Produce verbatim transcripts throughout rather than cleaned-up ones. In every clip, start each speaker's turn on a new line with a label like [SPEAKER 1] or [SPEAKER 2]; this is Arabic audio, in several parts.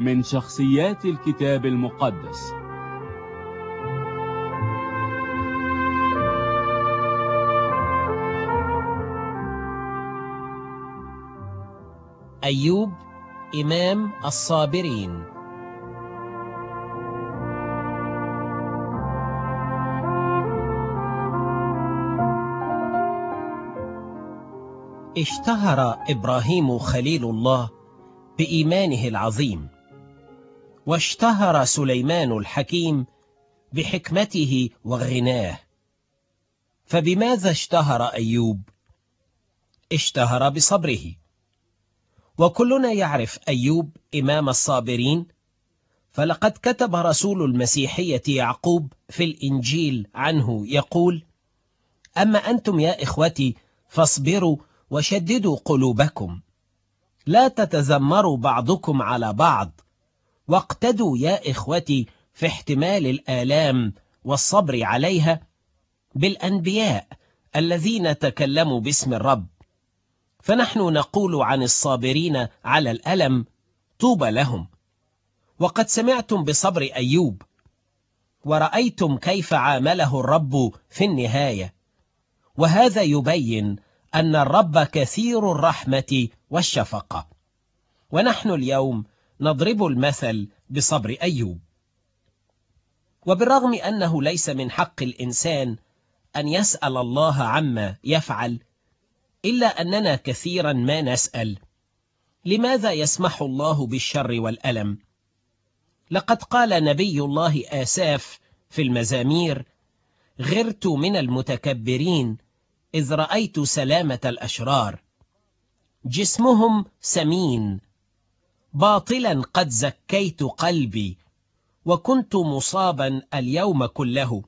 [SPEAKER 1] من شخصيات الكتاب المقدس.
[SPEAKER 2] أيوب إمام الصابرين. اشتهر إبراهيم خليل الله بإيمانه العظيم، واشتهر سليمان الحكيم بحكمته وغناه. فبماذا اشتهر أيوب؟ اشتهر بصبره. وكلنا يعرف أيوب إمام الصابرين، فلقد كتب رسول المسيحية يعقوب في الإنجيل عنه يقول: أما أنتم يا إخوتي فاصبروا وشددوا قلوبكم، لا تتذمروا بعضكم على بعض، واقتدوا يا إخوتي في احتمال الآلام والصبر عليها بالأنبياء الذين تكلموا باسم الرب. فنحن نقول عن الصابرين على الألم: طوبى لهم. وقد سمعتم بصبر أيوب، ورأيتم كيف عامله الرب في النهاية، وهذا يبين أن الرب كثير الرحمة والشفقة. ونحن اليوم نضرب المثل بصبر أيوب. وبالرغم أنه ليس من حق الإنسان أن يسأل الله عما يفعل، إلا أننا كثيرا ما نسأل: لماذا يسمح الله بالشر والألم؟ لقد قال نبي الله آساف في المزامير: غرت من المتكبرين إذ رأيت سلامة الأشرار، جسمهم سمين، باطلا قد زكيت قلبي، وكنت مصابا اليوم كله،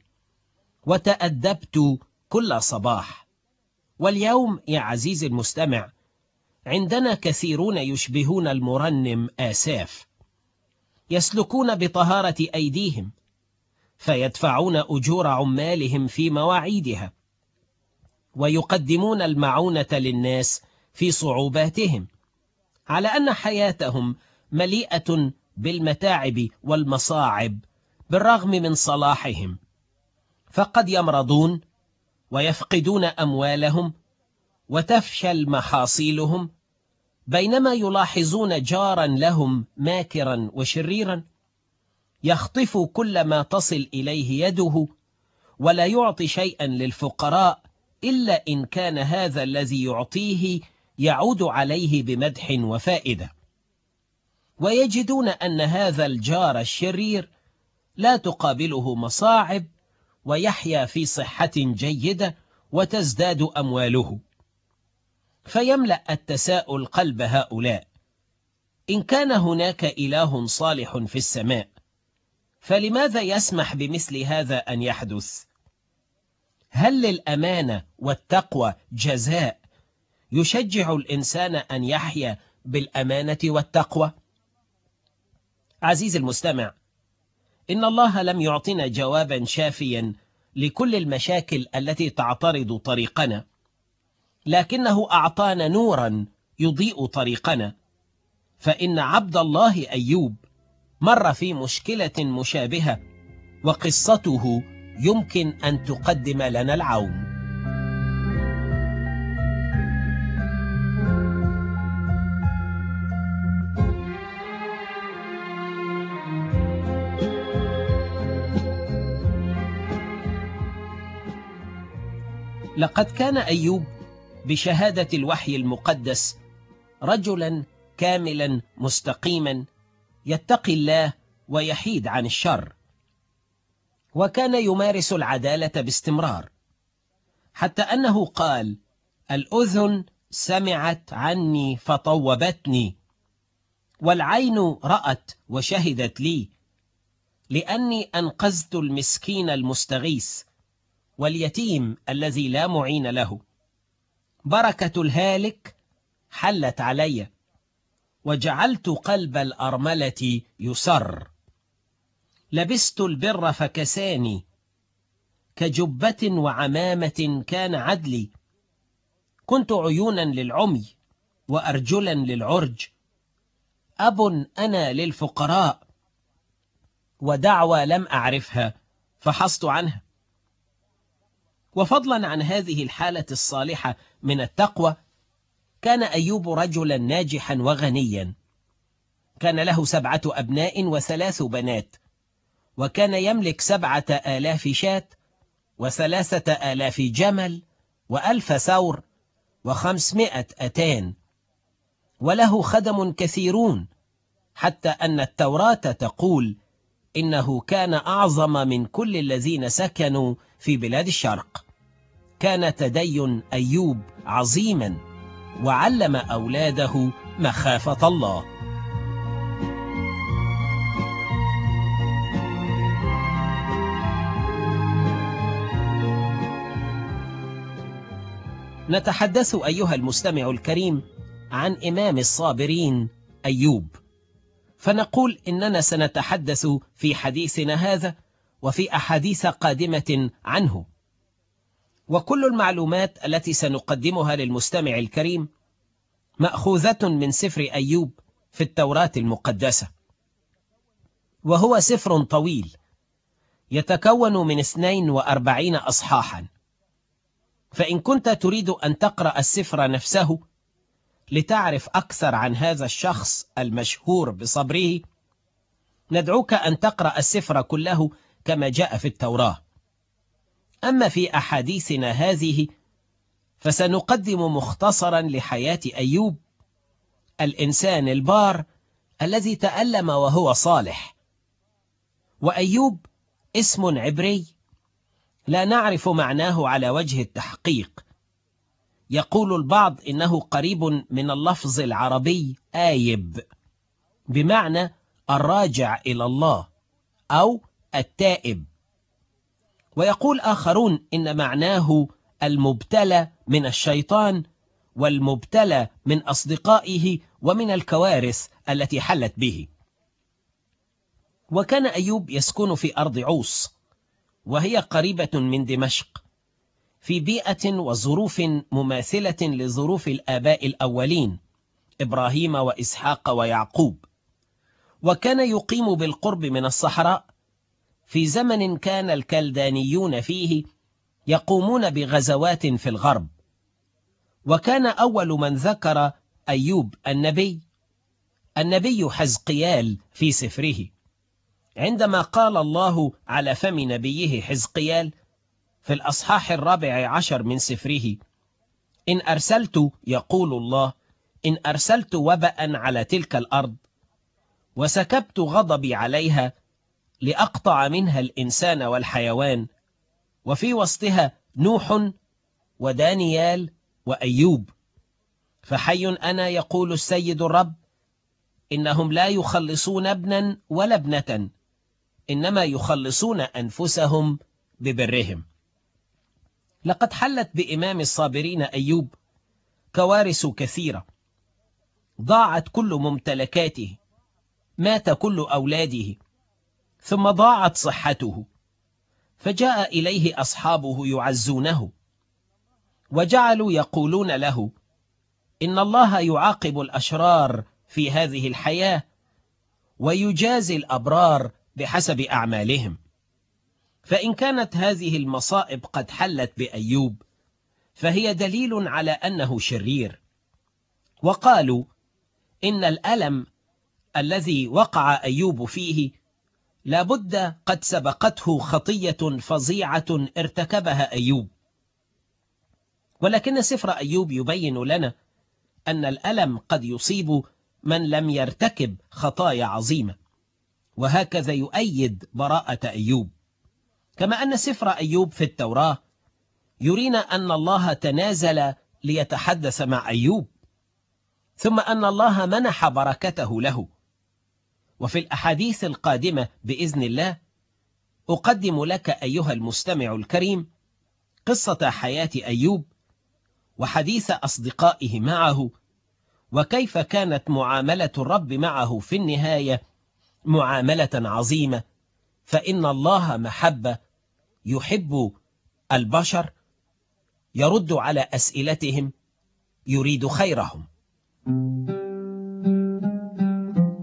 [SPEAKER 2] وتأدبت كل صباح. واليوم يا عزيزي المستمع، عندنا كثيرون يشبهون المرنم آساف، يسلكون بطهارة أيديهم، فيدفعون أجور عمالهم في مواعيدها، ويقدمون المعونة للناس في صعوباتهم، على أن حياتهم مليئة بالمتاعب والمصاعب بالرغم من صلاحهم. فقد يمرضون ويفقدون أموالهم وتفشل محاصيلهم، بينما يلاحظون جارا لهم ماكرا وشريرا يخطف كل ما تصل إليه يده، ولا يعطي شيئا للفقراء إلا إن كان هذا الذي يعطيه يعود عليه بمدح وفائدة. ويجدون أن هذا الجار الشرير لا تقابله مصاعب، ويحيا في صحة جيدة وتزداد أمواله. فيملأ التساؤل قلب هؤلاء: إن كان هناك إله صالح في السماء، فلماذا يسمح بمثل هذا أن يحدث؟ هل للأمانة والتقوى جزاء يشجع الإنسان أن يحيا بالأمانة والتقوى؟ عزيزي المستمع، إن الله لم يعطنا جوابا شافيا لكل المشاكل التي تعترض طريقنا، لكنه أعطانا نورا يضيء طريقنا. فإن عبد الله أيوب مر في مشكلة مشابهة، وقصته يمكن أن تقدم لنا العون. لقد كان أيوب بشهادة الوحي المقدس رجلا كاملا مستقيما يتقي الله ويحيد عن الشر، وكان يمارس العدالة باستمرار، حتى أنه قال: الأذن سمعت عني فطوبتني، والعين رأت وشهدت لي، لأني أنقذت المسكين المستغيث واليتيم الذي لا معين له. بركة الهالك حلت علي، وجعلت قلب الأرملة يسر. لبست البر فكساني، كجبة وعمامة كان عدلي. كنت عيونا للعمي وأرجلا للعرج. أب أنا للفقراء، ودعوى لم أعرفها فحصت عنها. وفضلا عن هذه الحالة الصالحة من التقوى، كان أيوب رجلا ناجحا وغنيا، كان له سبعة أبناء وثلاث بنات، وكان يملك سبعة آلاف شاة وثلاثة آلاف جمل وألف ثور وخمسمائة أتان، وله خدم كثيرون، حتى أن التوراة تقول إنه كان أعظم من كل الذين سكنوا في بلاد الشرق. كان تدين أيوب عظيما، وعلم أولاده مخافة الله. نتحدث أيها المستمع الكريم عن إمام الصابرين أيوب، فنقول إننا سنتحدث في حديثنا هذا وفي أحاديث قادمة عنه، وكل المعلومات التي سنقدمها للمستمع الكريم مأخوذة من سفر أيوب في التوراة المقدسة، وهو سفر طويل يتكون من اثنين وأربعين أصحاحا. فإن كنت تريد أن تقرأ السفر نفسه لتعرف أكثر عن هذا الشخص المشهور بصبره، ندعوك أن تقرأ السفر كله كما جاء في التوراة. أما في أحاديثنا هذه فسنقدم مختصرا لحياة أيوب، الإنسان البار الذي تألم وهو صالح. وأيوب اسم عبري لا نعرف معناه على وجه التحقيق. يقول البعض إنه قريب من اللفظ العربي آيب، بمعنى الراجع إلى الله أو التائب، ويقول آخرون إن معناه المبتلى من الشيطان والمبتلى من أصدقائه ومن الكوارث التي حلت به. وكان أيوب يسكن في أرض عوص، وهي قريبة من دمشق، في بيئة وظروف مماثلة لظروف الآباء الأولين إبراهيم وإسحاق ويعقوب. وكان يقيم بالقرب من الصحراء في زمن كان الكلدانيون فيه يقومون بغزوات في الغرب. وكان أول من ذكر أيوب النبي النبي حزقيال في سفره، عندما قال الله على فم نبيه حزقيال في الأصحاح الرابع عشر من سفره: إن أرسلت، يقول الله، إن أرسلت وباء على تلك الأرض وسكبت غضبي عليها لأقطع منها الإنسان والحيوان، وفي وسطها نوح ودانيال وأيوب، فحي أنا يقول السيد الرب، إنهم لا يخلصون ابنا ولا ابنة، إنما يخلصون أنفسهم ببرهم. لقد حلت بإمام الصابرين أيوب كوارث كثيرة، ضاعت كل ممتلكاته، مات كل أولاده، ثم ضاعت صحته، فجاء إليه أصحابه يعزونه، وجعلوا يقولون له إن الله يعاقب الأشرار في هذه الحياة ويجازي الأبرار بحسب أعمالهم. فإن كانت هذه المصائب قد حلت بأيوب فهي دليل على أنه شرير. وقالوا إن الألم الذي وقع أيوب فيه لابد قد سبقته خطية فظيعة ارتكبها أيوب. ولكن سفر أيوب يبين لنا أن الألم قد يصيب من لم يرتكب خطايا عظيمة، وهكذا يؤيد براءة أيوب. كما أن سفر أيوب في التوراة يرينا أن الله تنازل ليتحدث مع أيوب، ثم أن الله منح بركته له. وفي الأحاديث القادمة بإذن الله أقدم لك أيها المستمع الكريم قصة حياة أيوب وحديث أصدقائه معه، وكيف كانت معاملة الرب معه في النهاية معاملة عظيمة، فإن الله محبة يحب البشر، يرد على أسئلتهم، يريد خيرهم.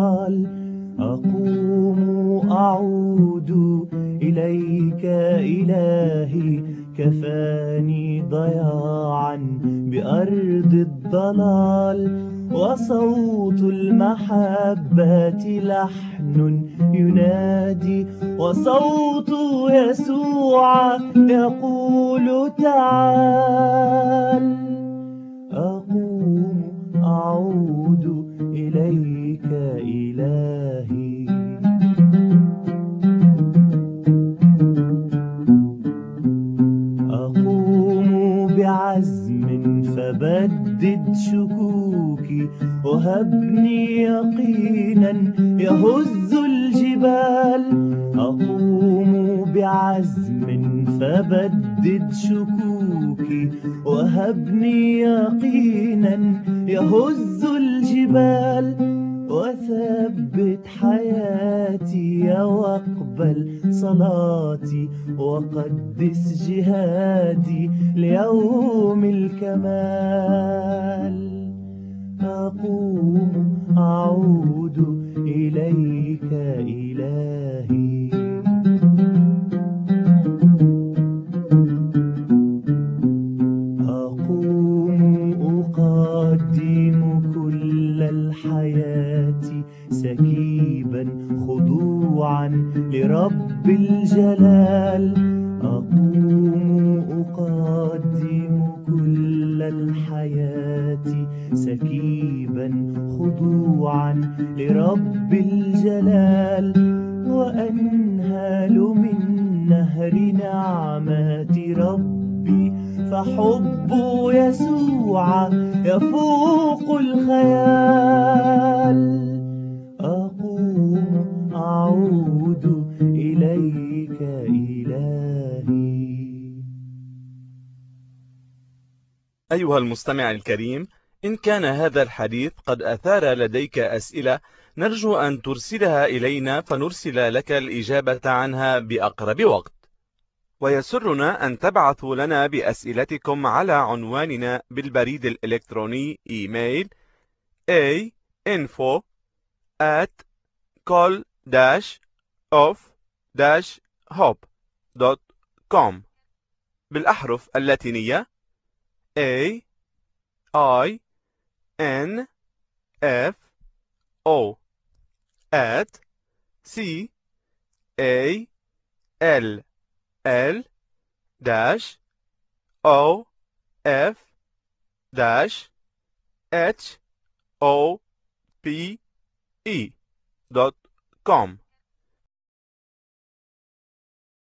[SPEAKER 3] الضلال. أقوم أعود إليك إلهي، كفاني ضياعا بأرض الضلال. وصوت المحبة لحن ينادي، وصوت يسوع يقول تعال. أقوم أعود إليك إلهي. أقوم بعزم فبدد شكوكي، وهبني يقينا يهز الجبال. أقوم بعزم فبدد شكوكي، وهبني يقينا يهز الجبال. وثبت حياتي واقبل صلاتي، وقدس جهادي ليوم الكمال. أقوم أعود إليك إلهي. أقوم أقدم كل الحياة سكيبا خضوعا لرب الجلال. أقوم أقدم كل الحياة سكيبا خضوعا لرب الجلال. وأنهال من نهر نعمات ربي، فحب يسوع يفوق الخيال. أقوم أعود إليك إلهي.
[SPEAKER 4] أيها المستمع الكريم، إن كان هذا الحديث قد أثار لديك أسئلة، نرجو أن ترسلها إلينا فنرسل لك الإجابة عنها بأقرب وقت. ويسرنا أن تبعثوا لنا بأسئلتكم على عنواننا بالبريد الإلكتروني إيميل a info at col dash of dash hope dot com بالأحرف اللاتينية A I N F O at C A L L dash O F dash H O P E dot com.